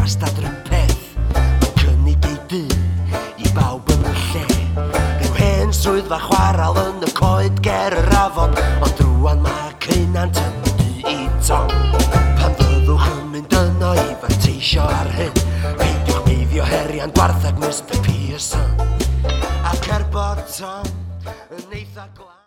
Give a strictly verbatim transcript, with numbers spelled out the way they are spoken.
wastad rhyw peth yn cynnig ei dy i bawb yn y lle. Rhyw hen swyddfa chwaral yn y coed ger yr afon, ond rwan mae cynant yn dy i tom. Pan fyddwch yn mynd yno i fanteisio ar hyn, peidiwch meiddio herian gwarthag mister Pearson ac er bod Tom yn eitha glas.